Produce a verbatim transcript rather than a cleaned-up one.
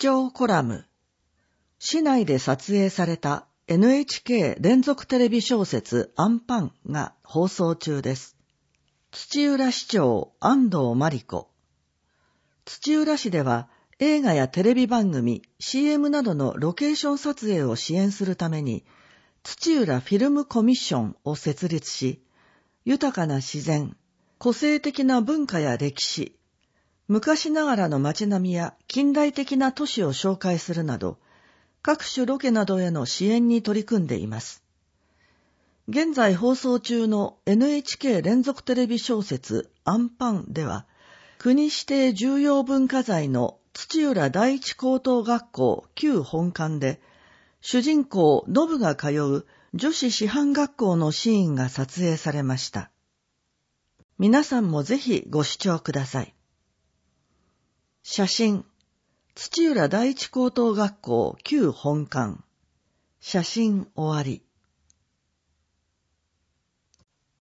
聴コラム。市内で撮影された エヌエイチケー 連続テレビ小説アンパンが放送中です。土浦市長安藤真理子。土浦市では映画やテレビ番組、シーエム などのロケーション撮影を支援するために土浦フィルムコミッションを設立し、豊かな自然、個性的な文化や歴史、昔ながらの街並みや近代的な都市を紹介するなど、各種ロケなどへの支援に取り組んでいます。現在放送中の エヌエイチケー 連続テレビ小説アンパンでは、国指定重要文化財の土浦第一高等学校旧本館で、主人公ノブが通う女子師範学校のシーンが撮影されました。皆さんもぜひご視聴ください。写真、土浦第一高等学校旧本館。写真終わり。